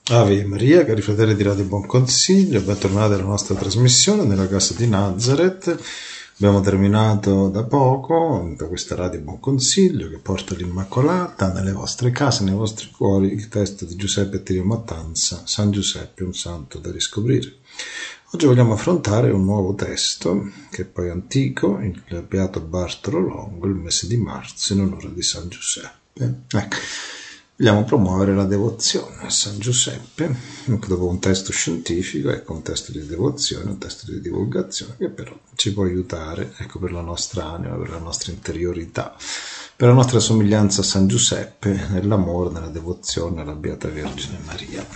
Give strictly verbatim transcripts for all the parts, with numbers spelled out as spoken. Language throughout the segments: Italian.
Ave Maria, cari fratelli di Radio Buon Consiglio, bentornati alla nostra trasmissione nella casa di Nazareth. Abbiamo terminato da poco, da questa Radio Buon Consiglio che porta l'Immacolata nelle vostre case, nei vostri cuori, il testo di Giuseppe Attilio Mattanza, San Giuseppe, un santo da riscoprire. Oggi vogliamo affrontare un nuovo testo, che è poi antico, il Beato Bartolo Longo, il mese di marzo, in onore di San Giuseppe. Ecco. Vogliamo promuovere la devozione a San Giuseppe, dopo un testo scientifico, ecco, un testo di devozione, un testo di divulgazione che però ci può aiutare, ecco, per la nostra anima, per la nostra interiorità, per la nostra somiglianza a San Giuseppe, nell'amore, nella devozione alla Beata Vergine Maria.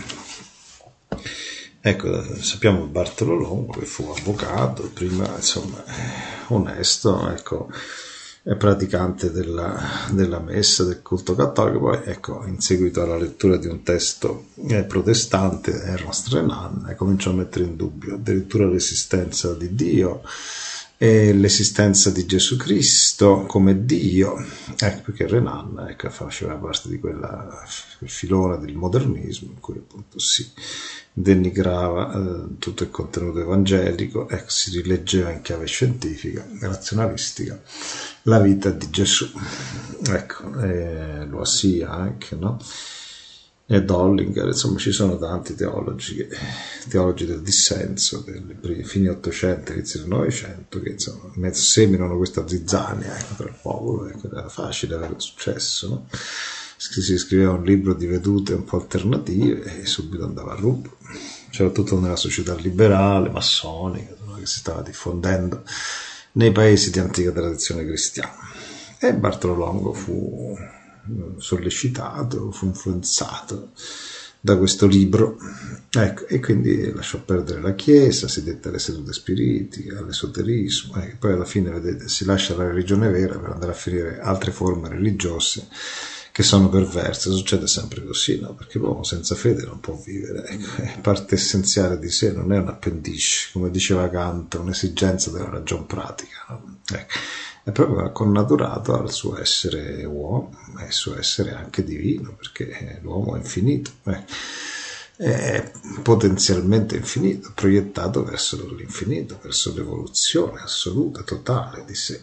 Ecco, sappiamo Bartolo Longo che fu avvocato, prima, insomma, onesto, ecco, è praticante della, della messa, del culto cattolico, poi ecco, in seguito alla lettura di un testo eh, protestante, Ernst Renan, eh, cominciò a mettere in dubbio addirittura l'esistenza di Dio e l'esistenza di Gesù Cristo come Dio, ecco, perché Renan ecco, faceva parte di quella filone del modernismo in cui appunto si denigrava eh, tutto il contenuto evangelico, ecco, si rileggeva in chiave scientifica, razionalistica, la vita di Gesù, ecco, e lo sia anche, no? E Dollinger, insomma, ci sono tanti teologi, che, teologi del dissenso, dei fini Ottocento, inizi del Novecento, che insomma seminano questa zizzania ecco, tra il popolo, ecco, era facile avere successo, no? Si scriveva un libro di vedute un po' alternative e subito andava a rubo. C'era tutto nella società liberale, massonica, che si stava diffondendo nei paesi di antica tradizione cristiana. E Bartolo Longo fu sollecitato, fu influenzato da questo libro, ecco, e quindi lasciò perdere la Chiesa, si dette alle sedute spiritiche, all'esoterismo, e poi alla fine, vedete, si lascia la religione vera per andare a finire altre forme religiose che sono perverse. Succede sempre così, no? Perché l'uomo senza fede non può vivere, ecco, è parte essenziale di sé, non è un appendice, come diceva Kant, un'esigenza della ragion pratica, no? Ecco, è proprio connaturato al suo essere uomo e al suo essere anche divino, perché l'uomo è infinito, ecco, è potenzialmente infinito, proiettato verso l'infinito, verso l'evoluzione assoluta, totale di sé.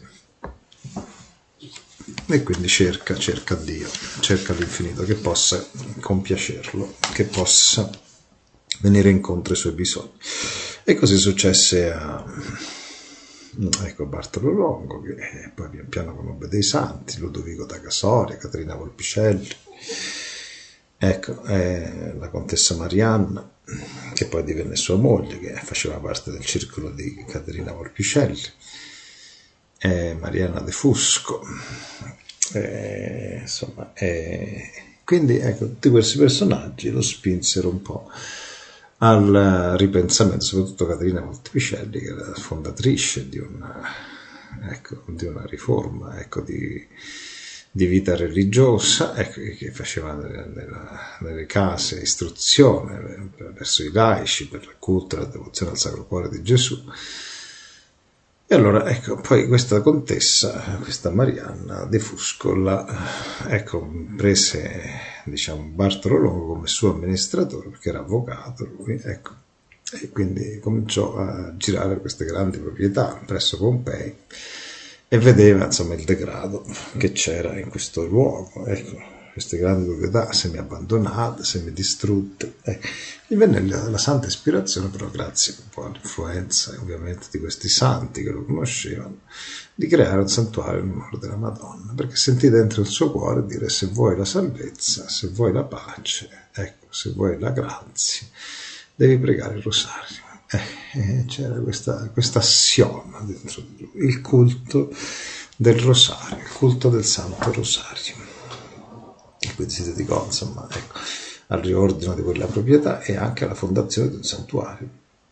E quindi cerca, cerca Dio, cerca l'infinito che possa compiacerlo, che possa venire incontro ai suoi bisogni. E così successe a ecco, Bartolo Longo, che poi pian piano conobbe dei santi, Ludovico da Casoria, Caterina Volpicelli, ecco, eh, la contessa Marianna, che poi divenne sua moglie, che faceva parte del circolo di Caterina Volpicelli, eh, Marianna De Fusco, eh, insomma, eh, quindi ecco, tutti questi personaggi lo spinsero un po' al ripensamento, soprattutto Caterina Volpicelli, che era fondatrice di una, ecco, di una riforma ecco, di, di vita religiosa, ecco, che faceva nelle, nelle case istruzione verso i laici per il culto e la devozione al Sacro Cuore di Gesù. E allora, ecco, poi questa contessa, questa Marianna De Fusco, la, ecco, prese, diciamo, Bartolo Longo come suo amministratore, perché era avvocato lui, ecco, e quindi cominciò a girare queste grandi proprietà presso Pompei e vedeva, insomma, il degrado che c'era in questo luogo, ecco, queste grandi proprietà semi-abbandonate, semi-distrutte. Eh, gli venne la, la santa ispirazione, però grazie un po' all'influenza ovviamente di questi santi che lo conoscevano, di creare un santuario in onore della Madonna, perché sentì dentro il suo cuore dire: se vuoi la salvezza, se vuoi la pace, ecco, se vuoi la grazia, devi pregare il rosario. Eh, c'era questa, questa assioma dentro di lui, il culto del rosario, il culto del Santo Rosario. E quindi si dedicò, insomma, ecco, al riordino di quella proprietà e anche alla fondazione di un santuario,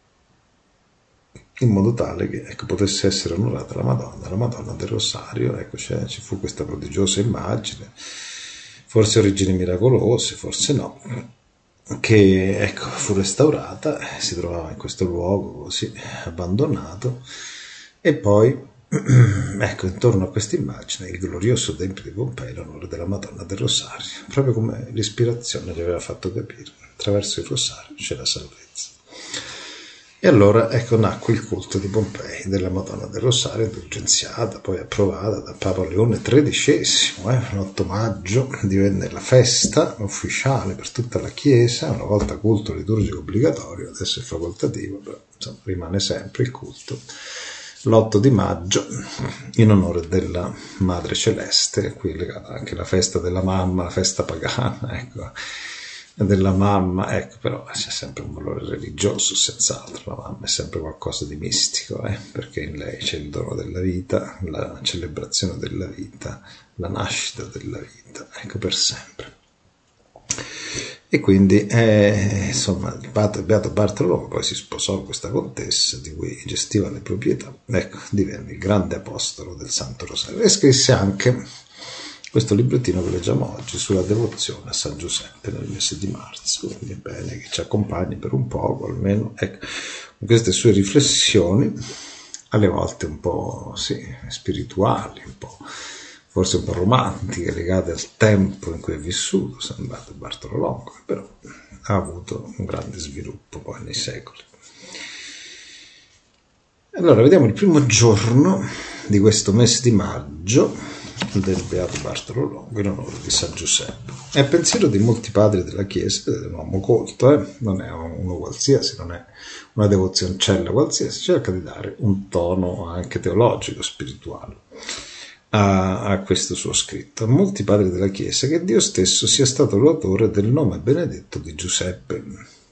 in modo tale che ecco, potesse essere onorata la Madonna, la Madonna del Rosario. Ecco, cioè, ci fu questa prodigiosa immagine, forse origini miracolose, forse no, che ecco, fu restaurata, si trovava in questo luogo così abbandonato, e poi ecco, intorno a questa immagine, il glorioso Tempio di Pompei, in onore della Madonna del Rosario, proprio come l'ispirazione gli aveva fatto capire, attraverso il Rosario c'è la salvezza. E allora, ecco, nacque il culto di Pompei, della Madonna del Rosario, indulgenziata, poi approvata da Papa Leone tredicesimo, eh, l'otto maggio divenne la festa ufficiale per tutta la Chiesa, una volta culto liturgico obbligatorio, adesso è facoltativo, però insomma, rimane sempre il culto. L'otto di maggio, in onore della Madre Celeste, qui è legata anche la festa della mamma, la festa pagana, ecco, della mamma, ecco, però c'è sempre un valore religioso, senz'altro, la mamma è sempre qualcosa di mistico, eh, perché in lei c'è il dono della vita, la celebrazione della vita, la nascita della vita, ecco, per sempre. E quindi, eh, insomma, il Beato Bartolomeo poi si sposò con questa contessa di cui gestiva le proprietà, ecco, divenne il grande apostolo del Santo Rosario e scrisse anche questo librettino che leggiamo oggi sulla devozione a San Giuseppe nel mese di marzo, quindi è bene che ci accompagni per un poco almeno, ecco, con queste sue riflessioni, alle volte un po' sì, spirituali, un po' forse un po' romantiche, legate al tempo in cui è vissuto San Beato Bartolo Longo, che però ha avuto un grande sviluppo poi nei secoli. Allora, vediamo il primo giorno di questo mese di maggio del Beato Bartolo Longo in onore di San Giuseppe. È il pensiero di molti padri della Chiesa, è un uomo colto, eh? Non è uno qualsiasi, non è una devozioncella qualsiasi, cerca di dare un tono anche teologico, spirituale a, a questo suo scritto. A molti padri della Chiesa che Dio stesso sia stato l'autore del nome benedetto di Giuseppe,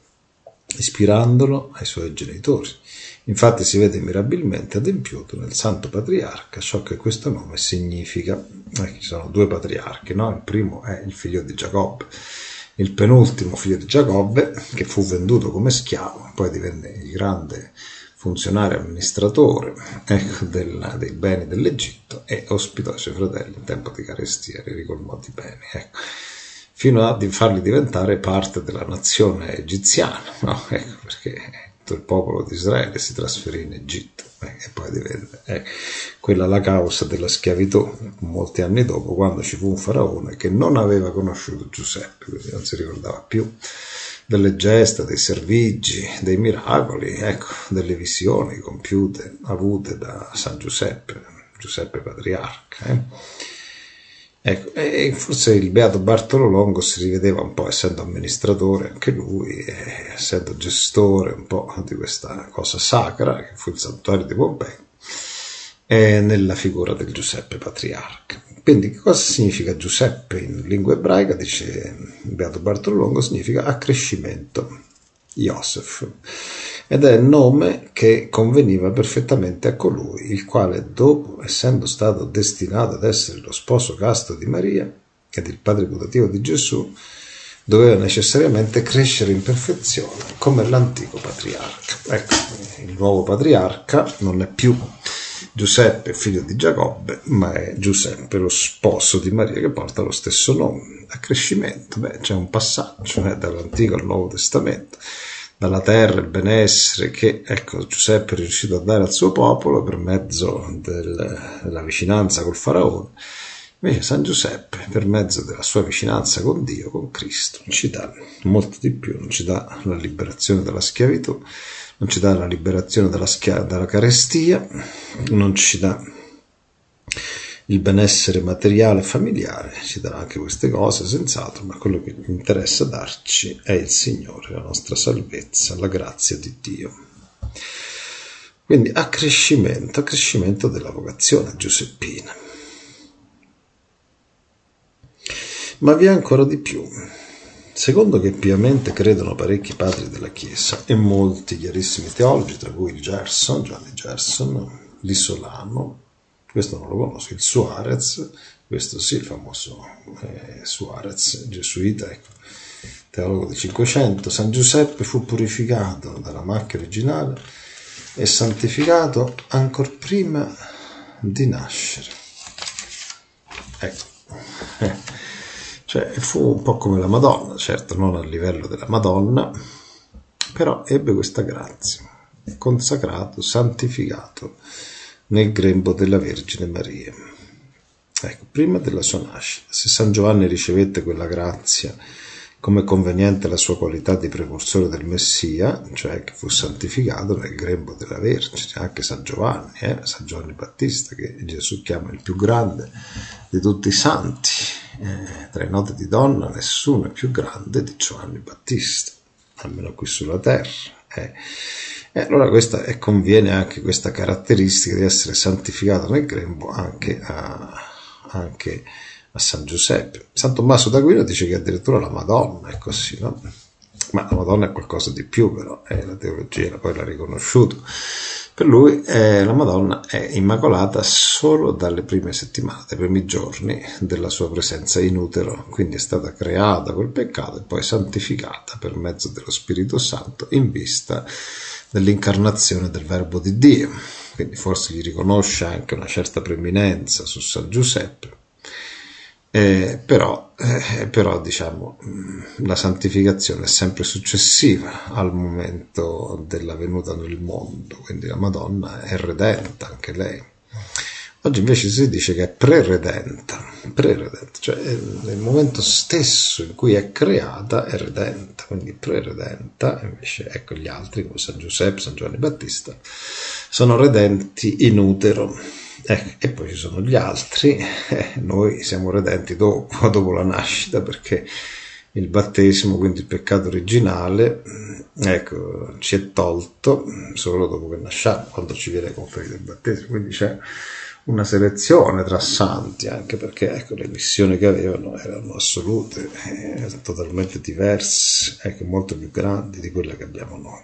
ispirandolo ai suoi genitori. Infatti si vede mirabilmente adempiuto nel Santo Patriarca ciò che questo nome significa. Eh, ci sono due patriarchi, no? Il primo è il figlio di Giacobbe, il penultimo figlio di Giacobbe, che fu venduto come schiavo, poi divenne il grande funzionario amministratore ecco, del, dei beni dell'Egitto e ospitò i suoi fratelli in tempo di carestia, li ricolmò di beni, ecco, fino a farli diventare parte della nazione egiziana, no? Ecco, perché il popolo di Israele si trasferì in Egitto eh, e poi divenne eh, quella la causa della schiavitù molti anni dopo, quando ci fu un faraone che non aveva conosciuto Giuseppe, quindi non si ricordava più delle gesta, dei servigi, dei miracoli, ecco, delle visioni compiute, avute da San Giuseppe, Giuseppe Patriarca. Eh. Ecco, e forse il Beato Bartolo Longo si rivedeva un po', essendo amministratore anche lui, essendo gestore un po' di questa cosa sacra, che fu il santuario di Pompei, e nella figura del Giuseppe Patriarca. Quindi che cosa significa Giuseppe in lingua ebraica? Dice il Beato Bartolo Longo, significa accrescimento, Iosef, ed è il nome che conveniva perfettamente a colui, il quale dopo, essendo stato destinato ad essere lo sposo casto di Maria ed il padre putativo di Gesù, doveva necessariamente crescere in perfezione come l'antico patriarca. Ecco, il nuovo patriarca non è più Giuseppe, figlio di Giacobbe, ma è Giuseppe, lo sposo di Maria, che porta lo stesso nome. Accrescimento, beh, c'è un passaggio eh, dall'Antico al Nuovo Testamento, dalla terra, il benessere che, ecco, Giuseppe è riuscito a dare al suo popolo per mezzo del, della vicinanza col faraone. Invece San Giuseppe, per mezzo della sua vicinanza con Dio, con Cristo, ci dà molto di più, non ci dà la liberazione dalla schiavitù, non ci dà la liberazione dalla, schia- dalla carestia, non ci dà il benessere materiale e familiare, ci darà anche queste cose senz'altro, ma quello che interessa darci è il Signore, la nostra salvezza, la grazia di Dio. Quindi accrescimento, accrescimento della vocazione giuseppina. Ma vi è ancora di più. Secondo che piamente credono parecchi padri della Chiesa e molti chiarissimi teologi, tra cui il Gerson, Giovanni Gerson, l'Isolano, questo non lo conosco, il Suarez, questo sì, il famoso eh, Suarez, gesuita, ecco, teologo del Cinquecento. San Giuseppe fu purificato dalla macchia originale e santificato ancor prima di nascere. Ecco, eh, cioè fu un po' come la Madonna, certo non a livello della Madonna, però ebbe questa grazia, consacrato, santificato nel grembo della Vergine Maria. Ecco, prima della sua nascita, se San Giovanni ricevette quella grazia come conveniente alla sua qualità di precursore del Messia, cioè che fu santificato nel grembo della Vergine, anche San Giovanni, eh? San Giovanni Battista, che Gesù chiama il più grande di tutti i santi, eh, tra i noti di donna nessuno è più grande di Giovanni Battista, almeno qui sulla terra. Eh. E allora questa, e conviene anche questa caratteristica di essere santificato nel grembo anche a, anche a San Giuseppe. San Tommaso d'Aquino dice che addirittura la Madonna è così, no? Ma la Madonna è qualcosa di più, però, eh, la teologia poi l'ha riconosciuto. Per lui eh, la Madonna è immacolata solo dalle prime settimane, dai primi giorni della sua presenza in utero, quindi è stata creata col peccato e poi santificata per mezzo dello Spirito Santo in vista dell'incarnazione del Verbo di Dio. Quindi forse gli riconosce anche una certa preeminenza su San Giuseppe. Eh, però, eh, però diciamo la santificazione è sempre successiva al momento della venuta nel mondo, quindi la Madonna è redenta anche lei. Oggi invece si dice che è pre-redenta, pre-redenta, cioè nel momento stesso in cui è creata è redenta, quindi pre-redenta. Invece ecco, gli altri come San Giuseppe, San Giovanni Battista sono redenti in utero. Eh, e poi ci sono gli altri, eh, noi siamo redenti dopo, dopo la nascita, perché il battesimo, quindi il peccato originale, ecco, ci è tolto solo dopo che nasciamo, quando ci viene conferito il battesimo. Quindi c'è una selezione tra santi, anche perché ecco, le missioni che avevano erano assolute, eh, totalmente diverse, ecco, molto più grandi di quelle che abbiamo noi.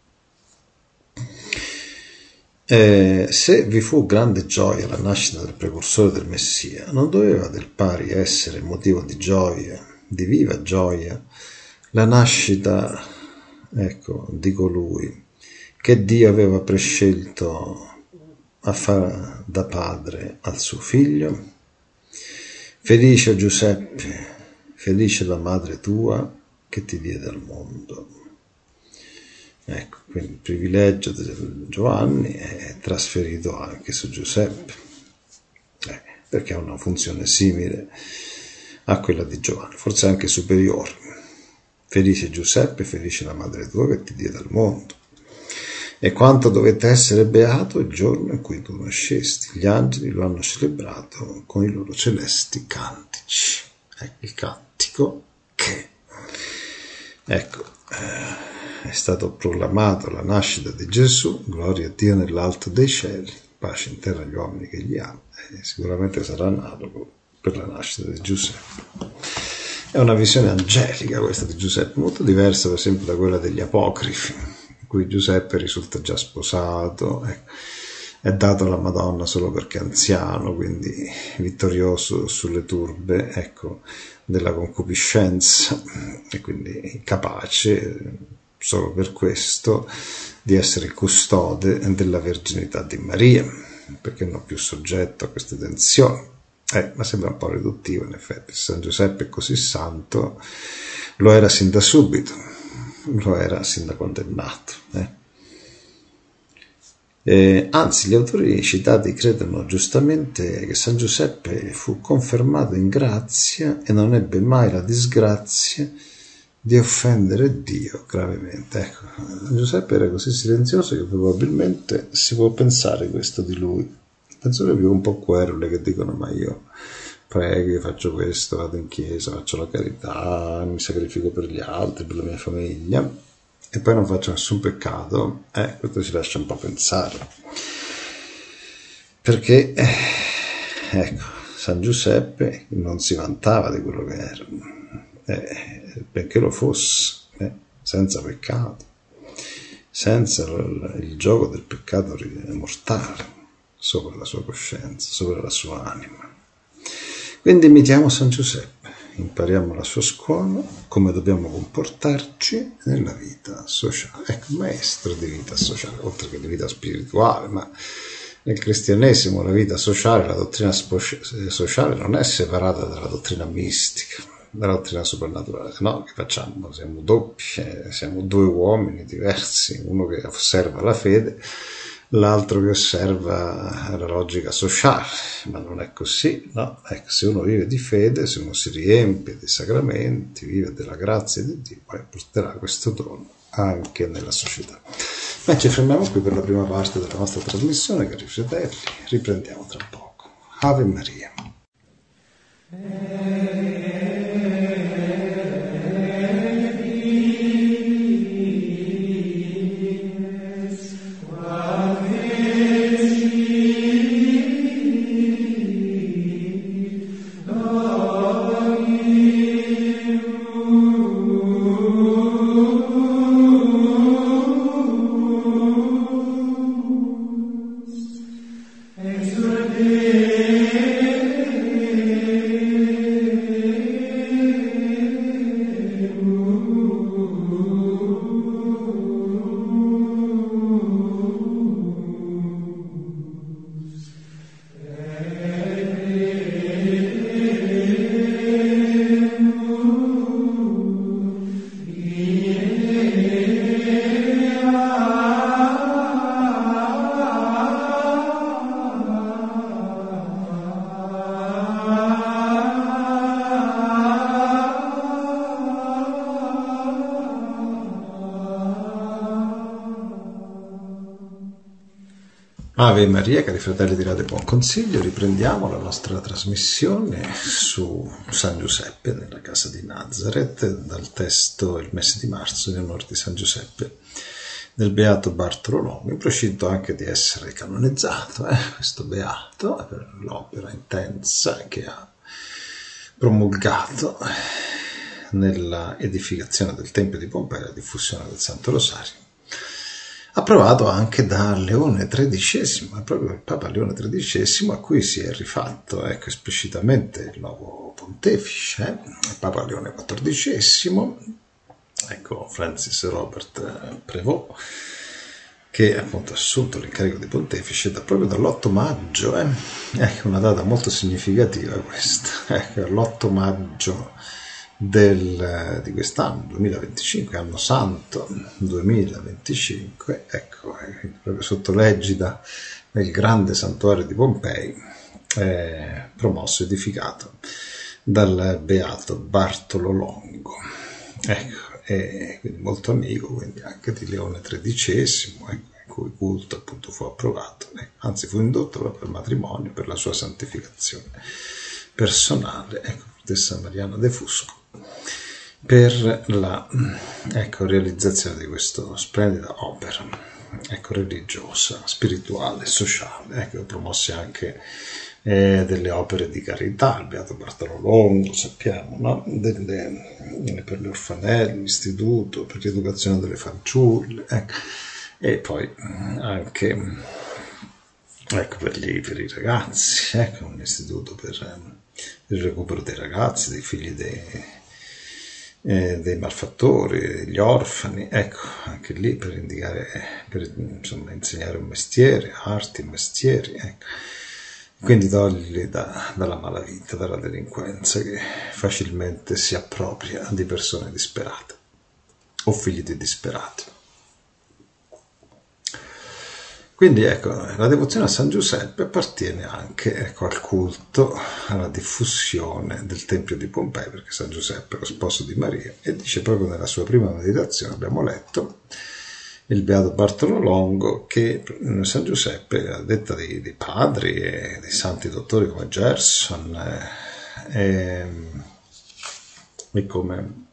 Eh, se vi fu grande gioia alla nascita del precursore del Messia, non doveva del pari essere motivo di gioia, di viva gioia, la nascita, ecco, di colui che Dio aveva prescelto a fare da padre al suo figlio? Felice Giuseppe, felice la madre tua che ti diede al mondo. Ecco, quindi il privilegio di Giovanni è trasferito anche su Giuseppe, eh, perché ha una funzione simile a quella di Giovanni, forse anche superiore. Felice Giuseppe, felice la madre tua che ti diede al mondo. E quanto dovette essere beato il giorno in cui tu nascesti. Gli angeli lo hanno celebrato con i loro celesti cantici. Ecco il cantico che, ecco, eh, è stato proclamato la nascita di Gesù, gloria a Dio nell'alto dei cieli, pace in terra agli uomini che gli ama. E sicuramente sarà analogo per la nascita di Giuseppe. È una visione angelica questa di Giuseppe, molto diversa per esempio da quella degli apocrifi, in cui Giuseppe risulta già sposato, ecco, è dato alla Madonna solo perché è anziano, quindi vittorioso sulle turbe, ecco, della concupiscenza, e quindi capace solo per questo di essere il custode della verginità di Maria, perché non più soggetto a queste tensioni. Eh, ma sembra un po' riduttivo in effetti. San Giuseppe è così santo, lo era sin da subito, lo era sin da condannato. Eh. Eh, anzi, gli autori citati credono giustamente che San Giuseppe fu confermato in grazia e non ebbe mai la disgrazia di offendere Dio gravemente. Ecco, Giuseppe era così silenzioso che probabilmente si può pensare questo di lui. Penso che più un po' querule che dicono: ma io prego, io faccio questo, vado in chiesa, faccio la carità, mi sacrifico per gli altri, per la mia famiglia, e poi non faccio nessun peccato. Eh, questo ci lascia un po' pensare. Perché, eh, ecco, San Giuseppe non si vantava di quello che era, eh, benché lo fosse, eh, senza peccato, senza il, il gioco del peccato mortale sopra la sua coscienza, sopra la sua anima. Quindi imitiamo San Giuseppe, impariamo la sua scuola, come dobbiamo comportarci nella vita sociale. Ecco, maestro di vita sociale, oltre che di vita spirituale, ma nel cristianesimo la vita sociale, la dottrina sociale non è separata dalla dottrina mistica, dalla dottrina soprannaturale. No, che facciamo? Siamo doppi, siamo due uomini diversi, uno che osserva la fede, l'altro che osserva la logica sociale, ma non è così, no? Ecco, se uno vive di fede, se uno si riempie dei sacramenti, vive della grazia di Dio, poi porterà questo dono anche nella società. Ma ci fermiamo qui per la prima parte della nostra trasmissione, cari fratelli, riprendiamo tra poco. Ave Maria. Ave Maria, cari fratelli di Radio Buon Consiglio, riprendiamo la nostra trasmissione su San Giuseppe nella casa di Nazareth, dal testo Il mese di marzo in onore di San Giuseppe del Beato Bartolo Longo, in procinto anche di essere canonizzato, eh? questo Beato, per l'opera intensa che ha promulgato nella edificazione del Tempio di Pompei e la diffusione del Santo Rosario, approvato anche da Leone tredicesimo, è proprio il Papa Leone tredicesimo a cui si è rifatto ecco, esplicitamente il nuovo pontefice, eh? il Papa Leone quattordicesimo, ecco Francis Robert Prévost, che appunto ha assunto l'incarico di pontefice da, proprio dall'otto maggio, eh? ecco una data molto significativa questa, ecco, l'otto maggio Del, di quest'anno, duemilaventicinque, anno santo duemilaventicinque, ecco, proprio sotto l'egida del grande santuario di Pompei, eh, promosso, edificato dal Beato Bartolo Longo, ecco, e quindi molto amico, quindi anche di Leone tredicesimo, ecco, il cui culto appunto fu approvato, eh, anzi fu indotto proprio al matrimonio per la sua santificazione personale, ecco, San Mariano de Fusco, per la ecco, realizzazione di questa splendida opera ecco, religiosa, spirituale, sociale, ecco, promosse anche eh, delle opere di carità, il Beato Bartolo Longo, sappiamo, no? delle, per gli orfanelli, l'istituto per l'educazione delle fanciulle, ecco. E poi anche ecco, per, gli, per i ragazzi, ecco, un istituto per il recupero dei ragazzi, dei figli dei, eh, dei malfattori, degli orfani, ecco, anche lì per indicare, per insomma, insegnare un mestiere, arti, mestieri, ecco. Quindi toglierli da, dalla malavita, dalla delinquenza che facilmente si appropria di persone disperate o figli di disperati. Quindi ecco, la devozione a San Giuseppe appartiene anche ecco, al culto, alla diffusione del Tempio di Pompei, perché San Giuseppe è lo sposo di Maria, e dice proprio nella sua prima meditazione, abbiamo letto, il Beato Bartolo Longo, che San Giuseppe, a detta dei, dei padri e dei santi dottori come Gerson eh, e, e come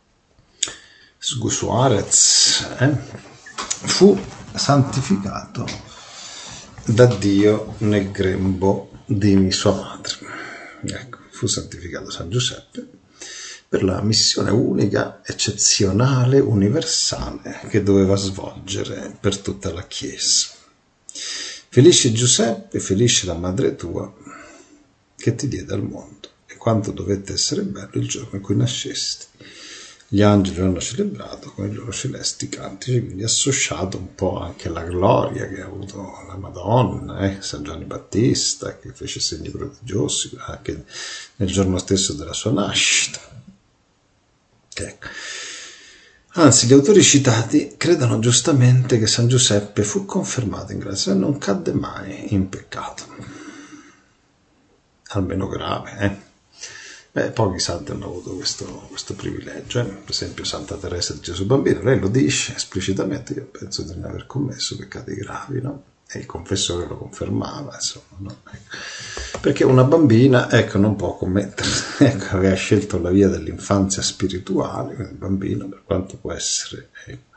Suarez, eh, fu santificato da Dio nel grembo di sua madre. Ecco, fu santificato San Giuseppe per la missione unica, eccezionale, universale che doveva svolgere per tutta la Chiesa. Felice Giuseppe, felice la madre tua che ti diede al mondo, e quanto dovette essere bello il giorno in cui nascesti. Gli angeli lo hanno celebrato con i loro celesti cantici, quindi associato un po' anche alla gloria che ha avuto la Madonna, eh? San Giovanni Battista, che fece segni prodigiosi anche nel giorno stesso della sua nascita. Ecco. Anzi, gli autori citati credono giustamente che San Giuseppe fu confermato in grazia e non cadde mai in peccato. Almeno grave, eh? Beh, pochi santi hanno avuto questo, questo privilegio, eh? Per esempio Santa Teresa di Gesù Bambino, lei lo dice esplicitamente, io penso di non aver commesso peccati gravi, no? E il confessore lo confermava, insomma, no? Ecco. Perché una bambina, ecco, non può commettere, ecco, aveva scelto la via dell'infanzia spirituale, quindi il bambino, per quanto può essere ecco,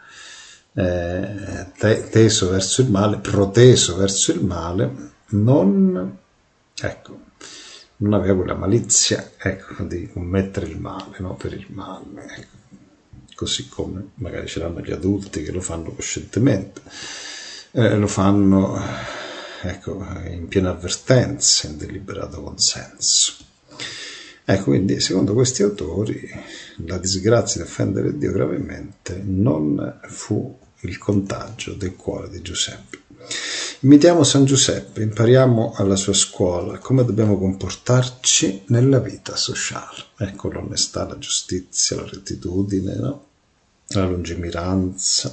eh, te- teso verso il male, proteso verso il male, non, ecco, non aveva quella malizia, ecco, di commettere il male, no? Per il male, ecco. Così come magari ce l'hanno gli adulti che lo fanno coscientemente, eh, lo fanno, ecco, in piena avvertenza, in deliberato consenso. Ecco, quindi, secondo questi autori, la disgrazia di offendere Dio gravemente non fu il contagio del cuore di Giuseppe. Imitiamo San Giuseppe, impariamo alla sua scuola come dobbiamo comportarci nella vita sociale. Ecco, l'onestà, la giustizia, la rettitudine, no? La lungimiranza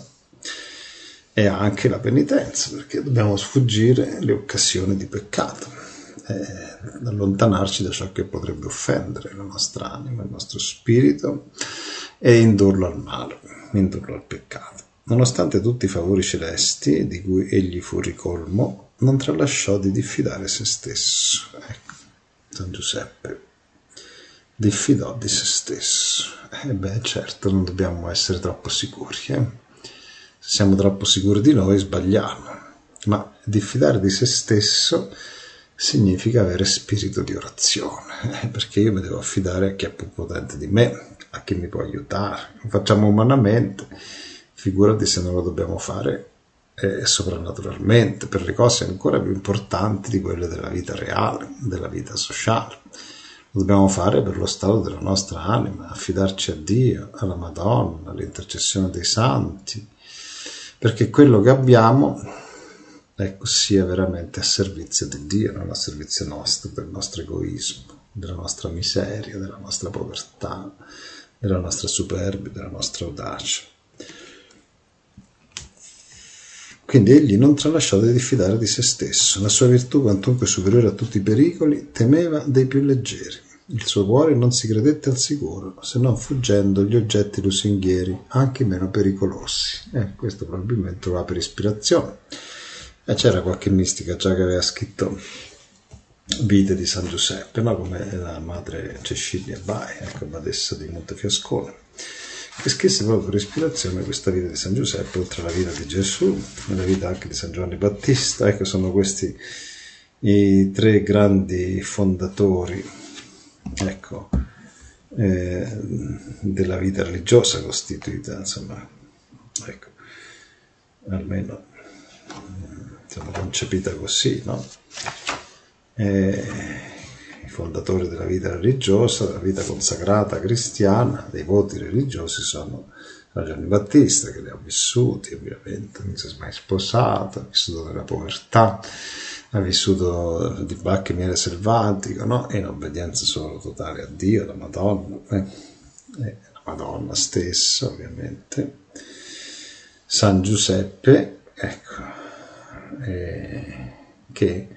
e anche la penitenza, perché dobbiamo sfuggire le occasioni di peccato, eh, allontanarci da ciò che potrebbe offendere la nostra anima, il nostro spirito e indurlo al male, indurlo al peccato. Nonostante tutti i favori celesti di cui egli fu ricolmo, non tralasciò di diffidare se stesso. Ecco, San Giuseppe diffidò di se stesso. E beh, certo, non dobbiamo essere troppo sicuri. Eh? Se siamo troppo sicuri di noi, sbagliamo. Ma diffidare di se stesso significa avere spirito di orazione, eh? Perché io mi devo affidare a chi è più potente di me, a chi mi può aiutare. Lo facciamo umanamente. Figurati se non lo dobbiamo fare eh, soprannaturalmente, per le cose ancora più importanti di quelle della vita reale, della vita sociale. Lo dobbiamo fare per lo stato della nostra anima, affidarci a Dio, alla Madonna, all'intercessione dei santi, perché quello che abbiamo ecco, sia veramente a servizio di Dio, non a servizio nostro, del nostro egoismo, della nostra miseria, della nostra povertà, della nostra superbia, della nostra audacia. Quindi egli non tralasciò di diffidare di se stesso. La sua virtù, quantunque superiore a tutti i pericoli, temeva dei più leggeri. Il suo cuore non si credette al sicuro, se non fuggendo gli oggetti lusinghieri, anche meno pericolosi. Eh, questo probabilmente lo va per ispirazione. E c'era qualche mistica già che aveva scritto vite di San Giuseppe, no? Come la madre Cecilia Bai, ecco, badessa di Montefiascone, che scrisse proprio per ispirazione questa vita di San Giuseppe, oltre alla vita di Gesù, e la vita anche di San Giovanni Battista. Ecco, sono questi i tre grandi fondatori, ecco, eh, della vita religiosa costituita, insomma, ecco, almeno insomma, concepita così, no? Eh, fondatori della vita religiosa, della vita consacrata cristiana, dei voti religiosi sono San Giovanni Battista, che li ha vissuti ovviamente, non si è mai sposato, ha vissuto nella povertà, ha vissuto di bacche e miele selvatico, no? E in obbedienza solo totale a Dio, alla Madonna, eh? E la Madonna stessa ovviamente. San Giuseppe, ecco, eh, che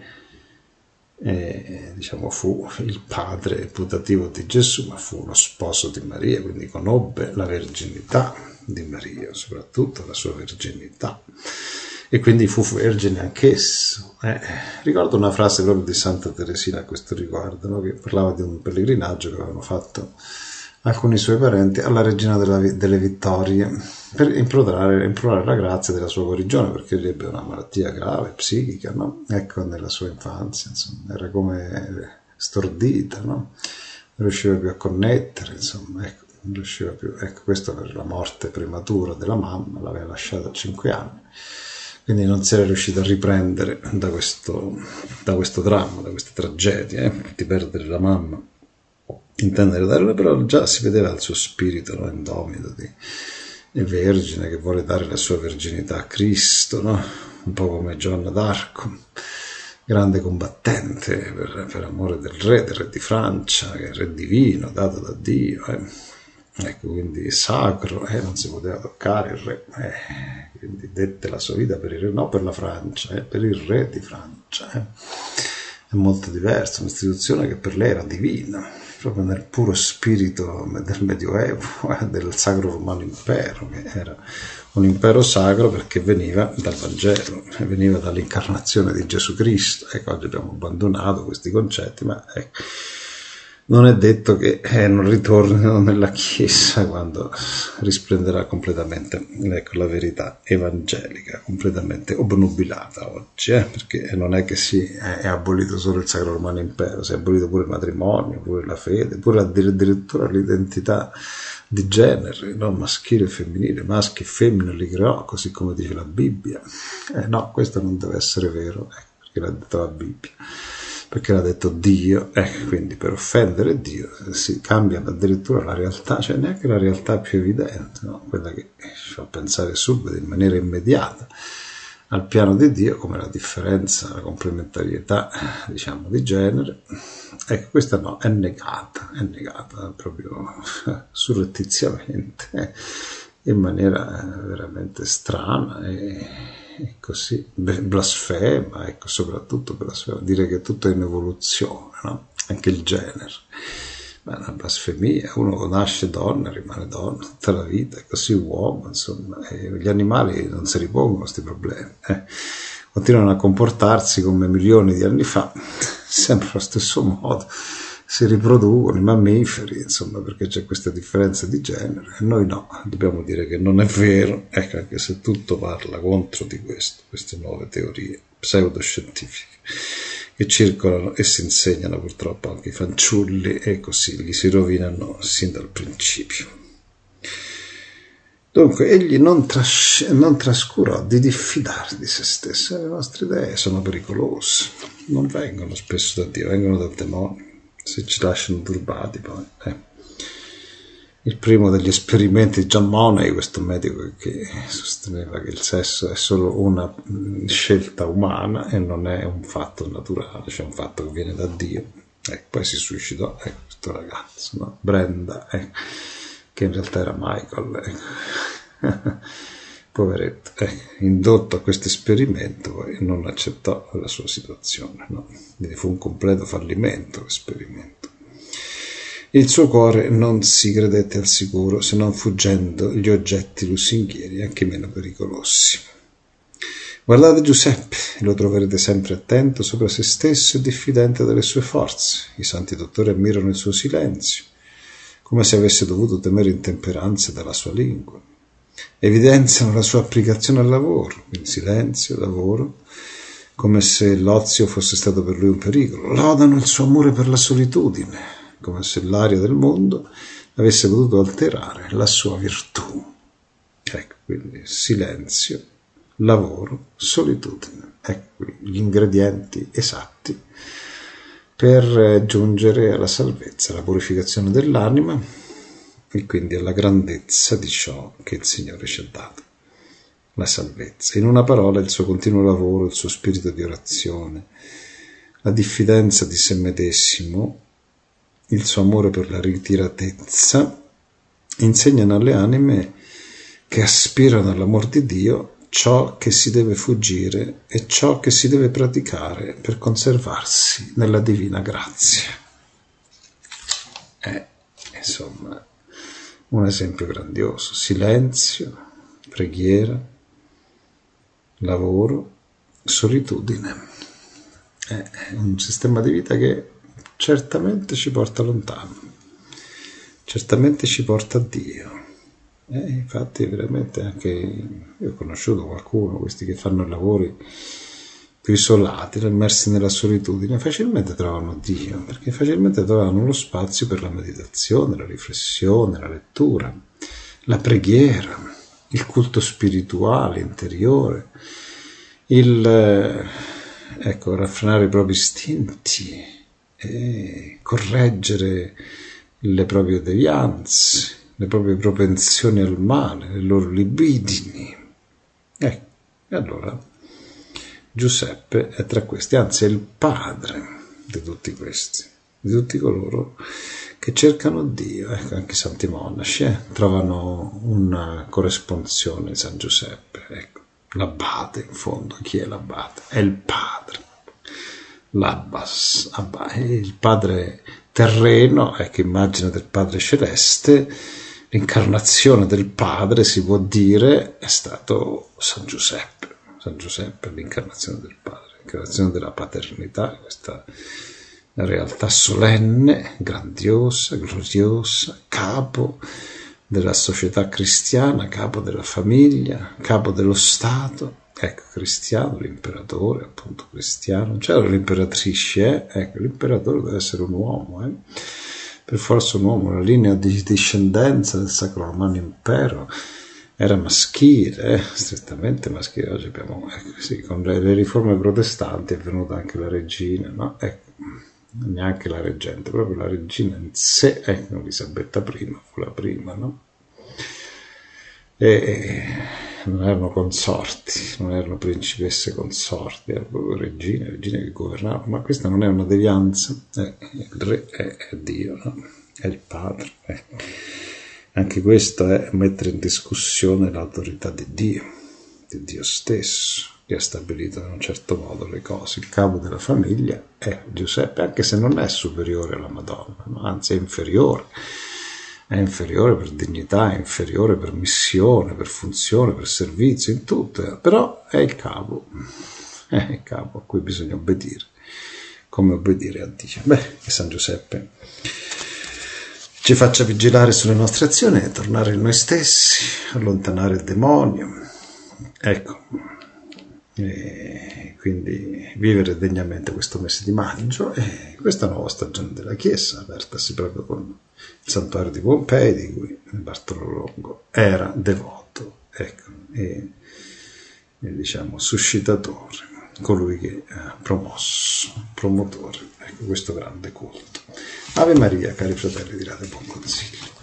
E, diciamo fu il padre putativo di Gesù, ma fu lo sposo di Maria, quindi conobbe la verginità di Maria, soprattutto la sua verginità, e quindi fu vergine anch'esso. Eh, ricordo una frase proprio di Santa Teresina a questo riguardo, no? Che parlava di un pellegrinaggio che avevano fatto alcuni suoi parenti alla regina della, delle Vittorie per implorare, implorare la grazia della sua guarigione, perché lui ebbe una malattia grave, psichica, no? Ecco, nella sua infanzia, insomma, era come stordita, no? Non riusciva più a connettere, insomma, ecco, non riusciva più, ecco, questo per la morte prematura della mamma, l'aveva lasciata a cinque anni, quindi non si era riuscito a riprendere da questo, da questo dramma, da questa tragedia, eh? Di perdere la mamma, intendere darle, però già si vedeva il suo spirito, no? Indomito di vergine che vuole dare la sua verginità a Cristo, no? Un po' come Giovanna d'Arco, grande combattente per, per amore del re, del re di Francia, che è il re divino dato da Dio, eh? ecco, quindi sacro, eh, non si poteva toccare il re, eh, quindi dette la sua vita per il re, no per la Francia, eh, per il re di Francia. Eh. È molto diverso, un'istituzione che per lei era divina, proprio nel puro spirito del Medioevo, eh, del Sacro Romano Impero, che era un impero sacro perché veniva dal Vangelo, veniva dall'incarnazione di Gesù Cristo. Ecco, oggi abbiamo abbandonato questi concetti, ma ecco, non è detto che eh, non ritornino nella Chiesa quando risplenderà completamente, ecco, la verità evangelica, completamente obnubilata oggi, eh, perché non è che si è, è abolito solo il Sacro Romano Impero, si è abolito pure il matrimonio, pure la fede, pure addirittura l'identità di genere, no? Maschile e femminile, maschi e femmine li creò, così come dice la Bibbia. Eh, no, questo non deve essere vero, eh, perché l'ha detto la Bibbia, perché l'ha detto Dio, eh, quindi per offendere Dio si cambia addirittura la realtà, cioè neanche la realtà più evidente, no? Quella che ci fa pensare subito, in maniera immediata, al piano di Dio, come la differenza, la complementarietà, diciamo, di genere. Ecco, questa no, è negata, è negata proprio surrettiziamente, in maniera veramente strana e, e così blasfema, ecco, soprattutto blasfema, dire che tutto è in evoluzione, no? Anche il genere. Ma è una blasfemia, uno nasce donna, rimane donna tutta la vita, è così uomo, insomma, e gli animali non si ripongono questi problemi, eh. Continuano a comportarsi come milioni di anni fa, sempre allo stesso modo, si riproducono i mammiferi, insomma, perché c'è questa differenza di genere, e noi no, dobbiamo dire che non è vero, ecco, anche se tutto parla contro di questo, queste nuove teorie pseudoscientifiche che circolano e si insegnano purtroppo anche ai fanciulli, e così gli si rovinano sin dal principio. Dunque, egli non, tras- non trascurò di diffidare di se stesso. Le nostre idee sono pericolose, non vengono spesso da Dio, vengono dal demonio, se ci lasciano turbati poi. Eh. Il primo degli esperimenti di John Money, questo medico che sosteneva che il sesso è solo una scelta umana e non è un fatto naturale, cioè un fatto che viene da Dio. Eh, poi si suicidò, eh, questo ragazzo, no? Brenda, eh, che in realtà era Michael, eh. Poveretto, eh, indotto a questo esperimento, poi non accettò la sua situazione, no? Quindi fu un completo fallimento l'esperimento. Il suo cuore non si credette al sicuro, se non fuggendo gli oggetti lusinghieri, anche meno pericolosi. Guardate Giuseppe, lo troverete sempre attento sopra se stesso e diffidente delle sue forze. I santi dottori ammirano il suo silenzio, come se avesse dovuto temere intemperanze dalla sua lingua. Evidenziano la sua applicazione al lavoro, il silenzio, il lavoro, come se l'ozio fosse stato per lui un pericolo. Lodano il suo amore per la solitudine, come se l'aria del mondo avesse potuto alterare la sua virtù. Ecco, quindi silenzio, lavoro, solitudine. Ecco gli ingredienti esatti per giungere alla salvezza, alla purificazione dell'anima e quindi alla grandezza di ciò che il Signore ci ha dato, la salvezza. In una parola, il suo continuo lavoro, il suo spirito di orazione, la diffidenza di se medesimo, il suo amore per la ritiratezza, insegnano alle anime che aspirano all'amor di Dio ciò che si deve fuggire e ciò che si deve praticare per conservarsi nella divina grazia. È, insomma, un esempio grandioso: silenzio, preghiera, lavoro, solitudine. È un sistema di vita che certamente ci porta lontano, certamente ci porta a Dio. Eh, infatti veramente anche io ho conosciuto qualcuno, questi che fanno lavori più isolati, immersi nella solitudine, facilmente trovano Dio, perché facilmente trovano lo spazio per la meditazione, la riflessione, la lettura, la preghiera, il culto spirituale interiore, il eh, ecco, raffrenare i propri istinti, e correggere le proprie devianze, le proprie propensioni al male, le loro libidini. Eh, e allora Giuseppe è tra questi, anzi è il padre di tutti questi, di tutti coloro che che cercano Dio, ecco, anche i santi monaci eh, trovano una corresponsione in San Giuseppe, ecco, l'abate in fondo, chi è l'abate? È il padre, l'abbas, abba, il padre terreno, ecco, immagine del padre celeste, l'incarnazione del padre, si può dire, è stato San Giuseppe, San Giuseppe l'incarnazione del padre, l'incarnazione della paternità, questa realtà solenne, grandiosa, gloriosa, capo della società cristiana, capo della famiglia, capo dello Stato, ecco, cristiano, l'imperatore appunto cristiano, c'era l'imperatrice, eh? Ecco, l'imperatore deve essere un uomo, eh? Per forza un uomo, la linea di discendenza del Sacro Romano Impero era maschile, eh? Strettamente maschile. Oggi abbiamo, ecco, sì, con le, le riforme protestanti è venuta anche la regina, no? Ecco, neanche la reggente, proprio la regina in sé, ecco, Elisabetta prima fu la prima, no? E non erano consorti, non erano principesse consorti, erano proprio regine, regine che governavano, ma questa non è una devianza, eh, il re è, è Dio, no? È il padre, eh. Anche questo è mettere in discussione l'autorità di Dio, di Dio stesso, che ha stabilito in un certo modo le cose. Il capo della famiglia è Giuseppe, anche se non è superiore alla Madonna, no? Anzi è inferiore. È inferiore per dignità, è inferiore per missione, per funzione, per servizio, in tutto, però è il capo, è il capo a cui bisogna obbedire, come obbedire a Dio. Beh, che San Giuseppe ci faccia vigilare sulle nostre azioni, tornare in noi stessi, allontanare il demonio, ecco, e quindi vivere degnamente questo mese di maggio e questa nuova stagione della Chiesa, apertasi proprio con il santuario di Pompei, di cui Bartolo Longo era devoto, ecco, e, e diciamo suscitatore, colui che ha promosso, promotore, ecco, questo grande culto. Ave Maria, cari fratelli di Radio Buon Consiglio.